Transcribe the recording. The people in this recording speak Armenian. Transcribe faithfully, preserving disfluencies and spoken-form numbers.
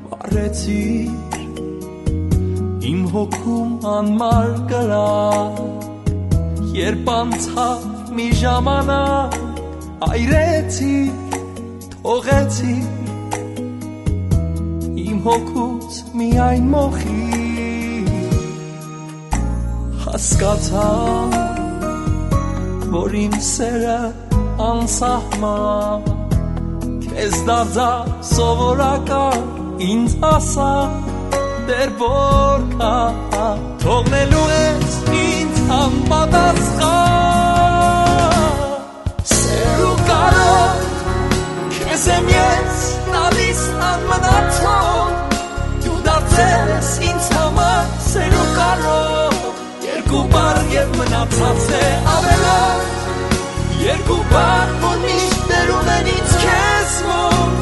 Վառեցիր իմ հոգում անմար կրակ երբ անցավ մի ժամանակ այրեցիր թողեցիր իմ հոգուց միայն մոխի հասկացա որ իմ սերը անսահման քեզ դարձա սովորական ինձ ասա դեռ որքա թողնելու ես ինձ անպատասխան սեր ու կարոտ քեզ եմ ես տալիս անմնացող դու դարձել ես ինձ համար սեր ու կարոտ երկու բառ և մնացած է ավելորդ երկու բառ որ միշտ ներում են ինձ քեզ մոտ